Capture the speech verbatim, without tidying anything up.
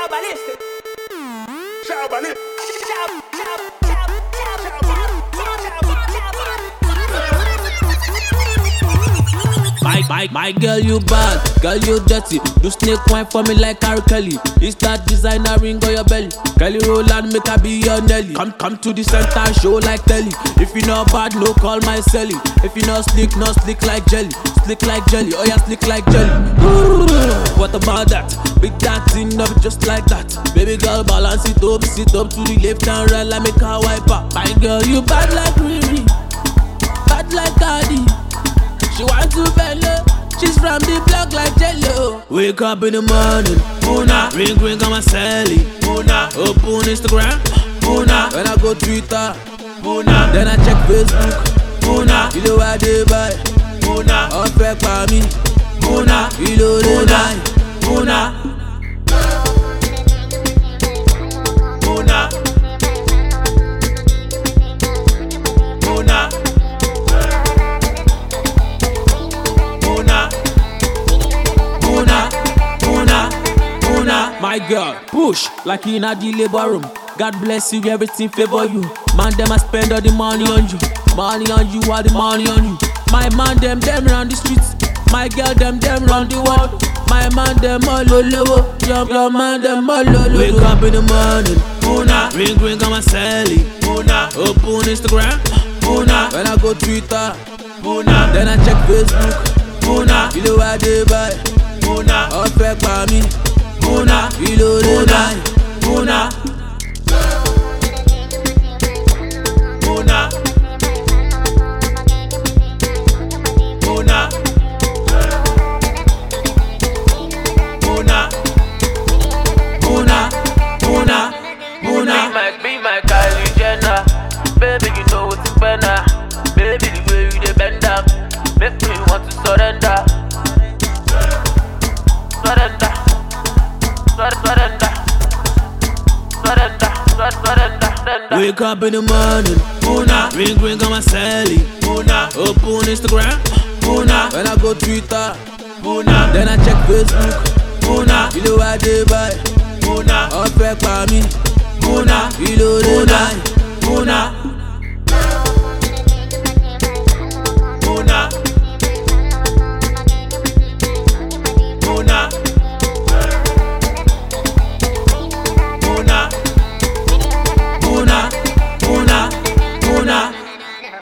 Ciao ballistic. Ciao ballistic. Ciao, ciao, ciao, ciao, ciao, ciao, My, my, my girl, you bad, girl, you dirty. Do snake wine for me like R. Kelly. It's that designer ring on your belly. Kelly roll and make her be your Nelly. Come, come to the center, show like telly. If you not bad, no call my celly. If you not slick, not slick like jelly. Slick like jelly, oh yeah, slick like jelly. What about that? Big that thing up just like that. Baby girl, balance it up, sit up to the left and right, like make her wipe up. My girl, you bad like Riri, bad like Cardi. She want to belly, she's from the block like Jello. Wake up in the morning, Puna. Ring ring on my celly, Puna. Open Instagram, Puna. When I go Twitter, Puna. Then I check Facebook, Puna. You know why they buy, Puna. Affect by me, Puna. You know they buy, Puna. Puna. Puna. My girl, push like in a the labor room. God bless you, everything favor you. Man, them I spend all the money on you. Money on you, all the money on you. My man, them, them run the streets. My girl, them, them run the world. My man, them all low. Your, your man, them all low. Wake up in the morning, Puna. Ring, ring on my celly, Puna. Open Instagram, Puna. When I go Twitter, Puna. Then I check Facebook, Puna. You know why they buy, Puna. Affect by me, Puna. You know they buy, Puna. Puna. Puna. Puna. Puna. Puna. Puna. Be my, be my Kylie Jenner. Baby, you know what's better. Baby, the way you dey bend down make me want to surrender. Surrender. Surrender. Surrender. Surrender. Surrender. Wake up in the morning, Puna. Ring ring on my celly, Puna. Open Instagram, Puna. When I go Twitter, Puna. Then I check Facebook, Puna. You know why they buy, Puna. Affect by me, Puna. You know they buy, Puna.